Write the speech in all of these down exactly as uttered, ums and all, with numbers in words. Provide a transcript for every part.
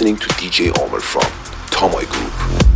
listening to D J Omer from Tamay Group.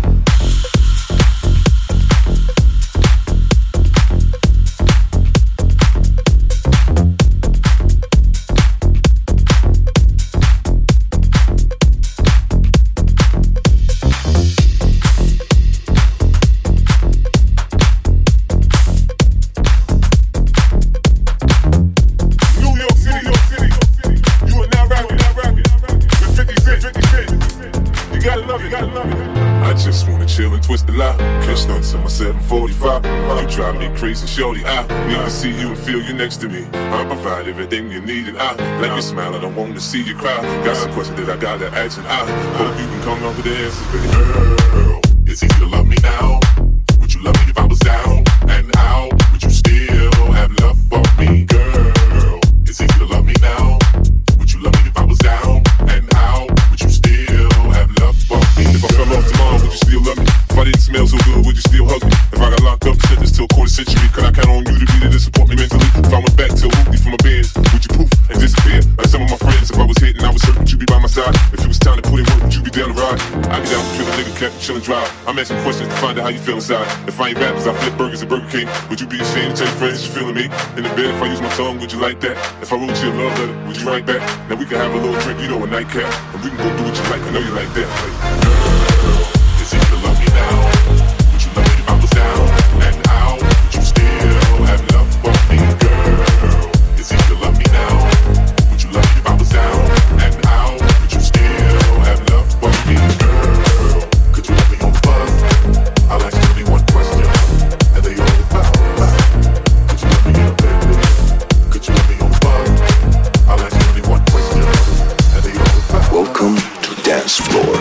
Crazy shorty, I need to see you and feel you next to me. I provide everything you need and I like your smile, I don't want to see you cry. Got some questions that I gotta ask and I hope you can come up with the answers, baby. Girl, it's easy to love me now. Would you love me if I was down and out? Would you still have love for me? Girl, it's easy to love me now. Would you love me if I was down and out? Would you still have love for me? If I fell off tomorrow, would you still love me? If I didn't smell so good, would you still hug me? If I got locked up, sentenced till a quarter century, could I count on you to be there to support me mentally? If I went back to a hoopty for my bands, would you poof and disappear? Like some of my friends, if I was hit and I was hurt, would you be by my side? If it was time to put in work, would you be down the ride? I get out and kill a nigga, cat, chill and drive. I'm asking questions to find out how you feel inside. If I ain't bad cause I flip burgers at Burger King, would you be ashamed to tell your friends you're feeling me? In the bed, if I use my tongue, would you like that? If I wrote you a love letter, would you write back? Now we can have a little drink, you know, a nightcap, and we can go do what you like, I know you like that. Like, girl, it's easy to love me now. Would you love me if I was down and out? Would you still have love for me, girl? It's easy to love me now. Would you love me if I was down and out? Would you still have love for me, girl? Could you love me on the bus? I'll ask you only one question, and they all about love. Could you love me in a bed, baby? Could you love me on the bus? I'll ask you only one question, and they all about love. Welcome to Dance Floor.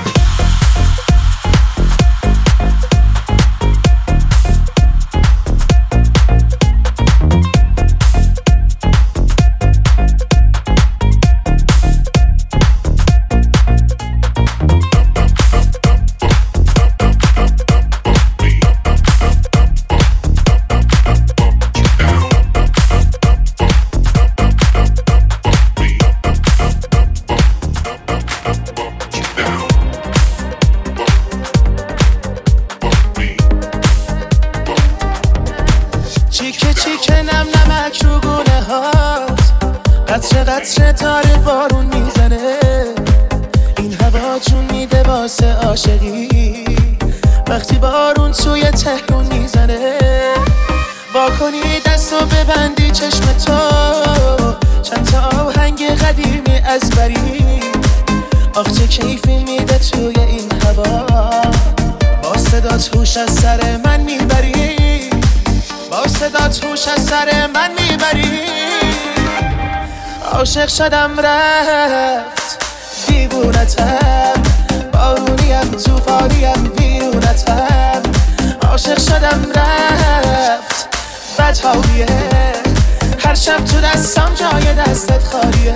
قطره قطره تاره بارون میزنه این هوا جون میده واسه عاشقی وقتی بارون توی تهرون میزنه واکنی دستو ببندی چشم تو چند تا آهنگ قدیمی از بری آخ چه کیفی میده توی این هوا با صدات هوش از سر من میبری با صدات هوش از سر من میبری عاشق شدم رفت دیوونتم بارونیم توفانیم ویرونتم عاشق شدم رفت بدحالیه هر شب تو دستم جای دستت خالیه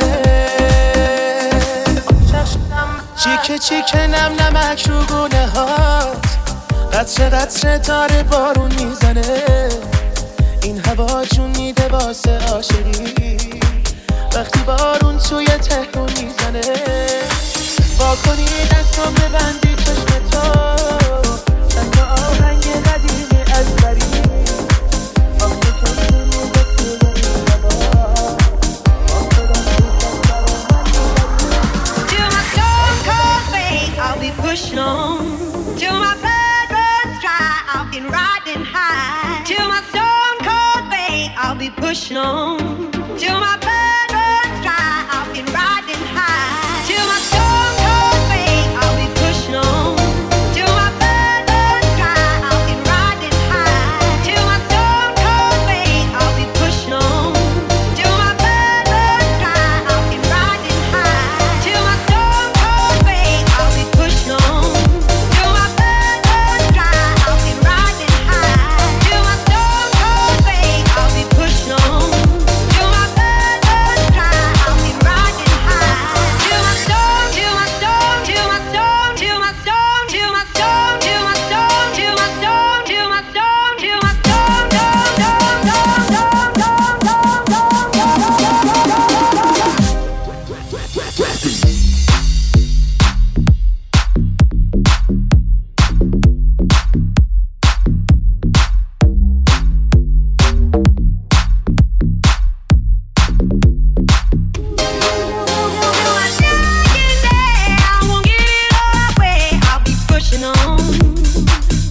چیکه چیکه نم نمک رو گونه هات قطره قطره داره بارون میزنه این هوا جون میده واسه عاشقی وقتی بارون توی تهرون میزنه واکنی دستم ببندی چشم تو چند تا آهنگ قدیمی از بری آخه کسی میده توی این هوا Till my stone cold fade, I'll be pushing on. Till my blood runs dry, I'll be riding high. Till my stone cold fade, I'll be pushing on. Till my blood runs dry, I'll be riding high. Till my stone cold fade, I'll be pushing on. Till my blood runs dry, I'll be riding high. Till my stone cold fade, I'll be pushing on. Till my blood runs dry, I'll be riding high. Till my stone cold fade, I'll be pushing on. Till my blood runs dry, I'll be riding high. Till my stone cold fade, I'll be pushing on. Till my blood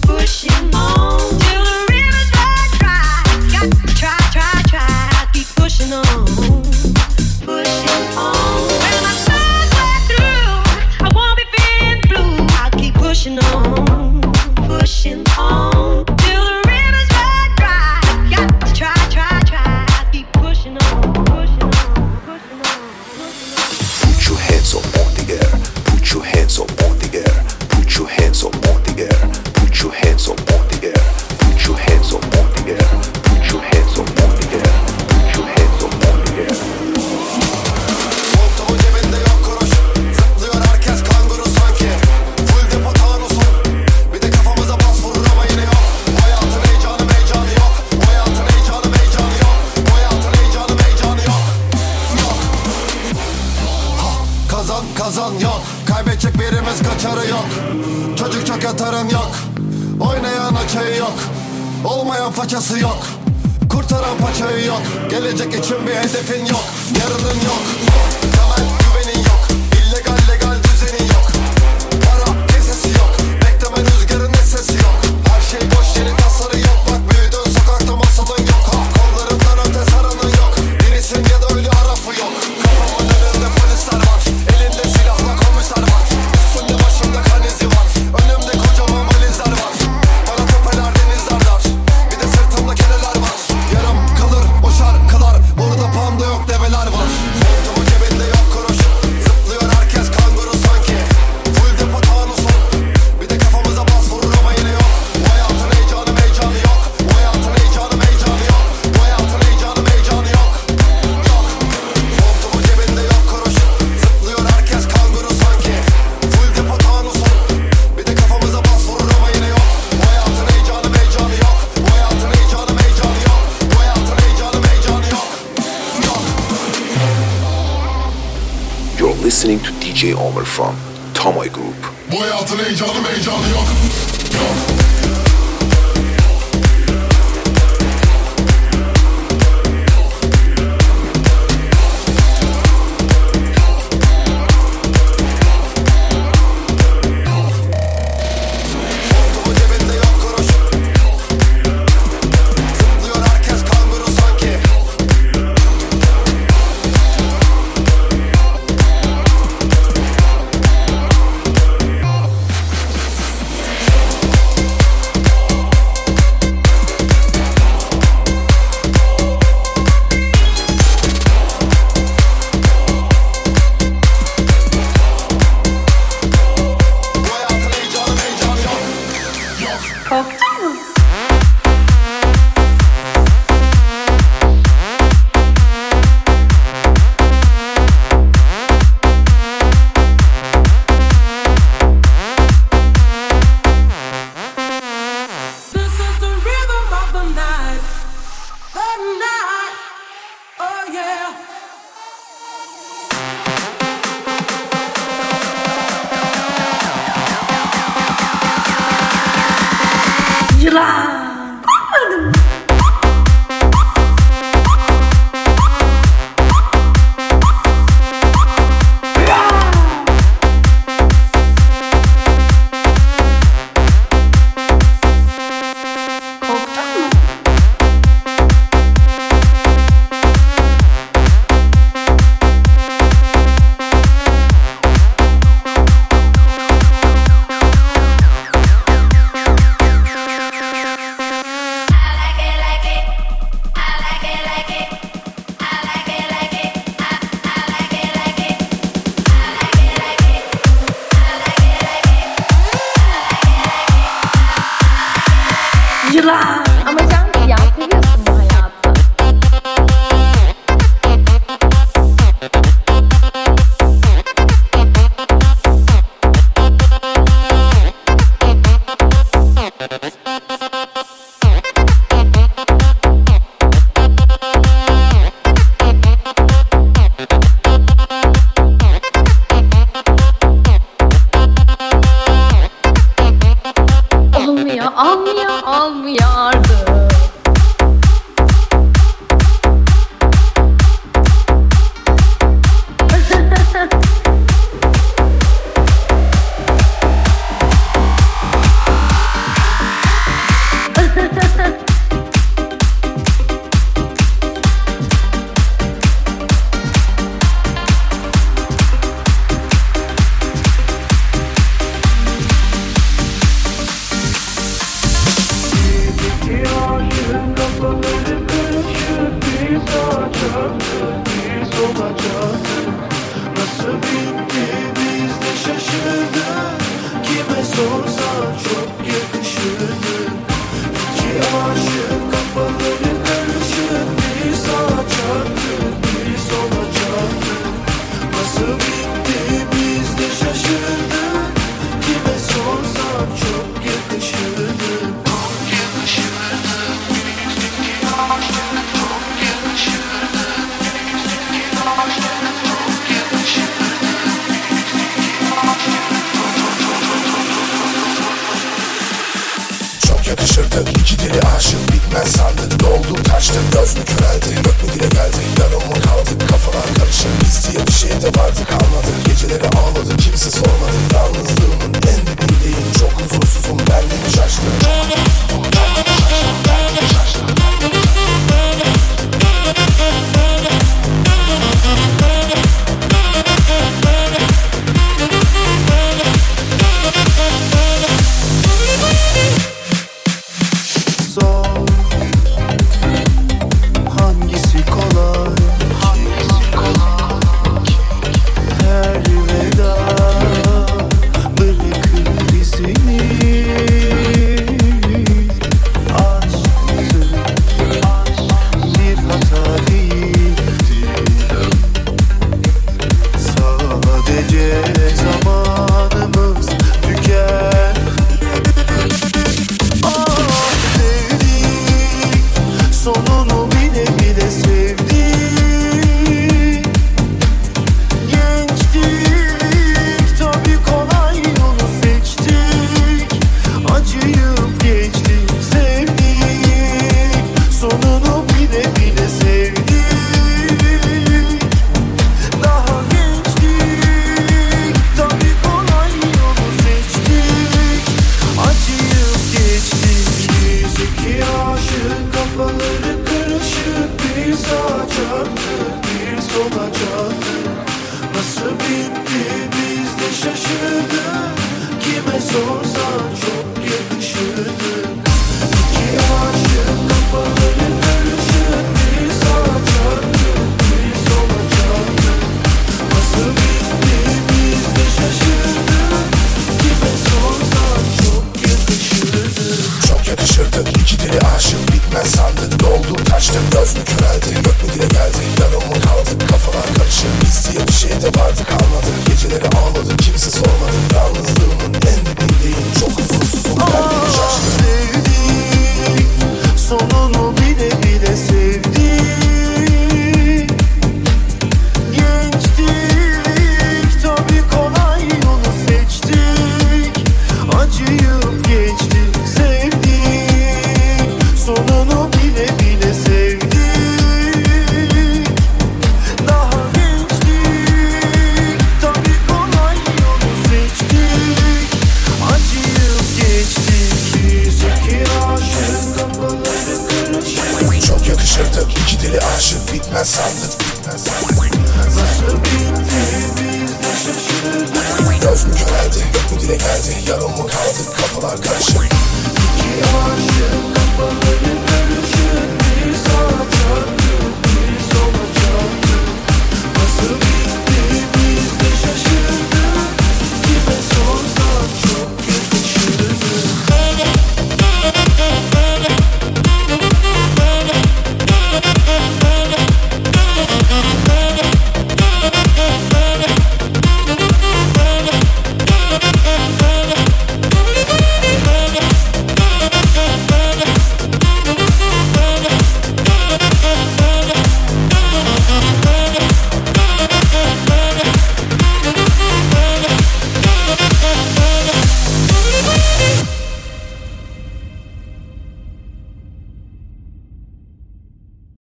Listening to D J Omer from Tamay Group. Bu hayatın heyecanı heyecanı yok. Yok. Ama sen ya seviyorsun bu hayatı. Olmuyor, almıyor, almıyordu. şaşırdım. İki aşık kafaları karışık, biri sağa çarptı, biri sola çarptı. Nasıl bitti biz de şaşırdık. Kime sorsam çok yakışırdı. Çok yakışırdı. İki aşık çok yakışırdı. İki aşık çok yakışırdı. Çok yakışırdı, iki deli aşık bitmez sandık. Doldu taştı, göz mü köreldi, gök mü dile geldi. Yarım mı kaldık, kafalar karışık. Biz diye bir şey de vardı kalmadı. Geceleri ağladı, kimse sormadı. Yalnızlığımın en dibindeyim, çok huzursuzum, ben de mi şaştım? Zor, hangisi kolay? Her veda bırakır izini. Aşktı, bir hata değildi. Sadece zamanımız tüken. Ah, sevdik, sonunu bile bile sevdik. Gençtik, tabii kolay yolu seçtik. Acıyıp geçtik, sevdik, sonunu bile bile sevdik. Daha gençtik, tabii kolay yolu seçtik. Acıyıp geçtik. Biz iki aşık kafaları karışık, bir sağa çarptık, bir sola çarptık. Nasıl bitti biz de şaşırdık. Kime sorsan çok yakışırdı. İki aşık kafaları karışık, bir sağa çarptık, bir sola çarptık. Nasıl bitti biz de şaşırdık. Kime sorsan çok yakışırdı. Çok yakışırdı, iki deli aşık bitmez sandık. Doldu taştı, göz mü köreldi, gök mü dile geldi. Yarım mı kaldık, kafalar karışık. Biz diye bir şey de vardı kalmadı. Geceleri ağladı, kimse sormadı. Yalnızlığımın en dibindeyim, çok huzursuzum, ben de mi şaştım? Sevdik, sonunu bile bile sevdik. Gençtik, tabii kolay yolu seçtik. Acıyıp geçtik, sevdik, sonunu bile bile sevdik. Daha gençtik, tabii kolay yolu seçtik. Acıyıp geçtik. Biz iki aşık kafaları karışık. Çok yakışırdı, iki deli aşık bitmez sandık. Nasıl bitti biz de şaşırdık. Göz mü köreldi, gök mü dile geldi. Yarım mı kaldık, kafalar karışık. İki aşık kafaları karışık.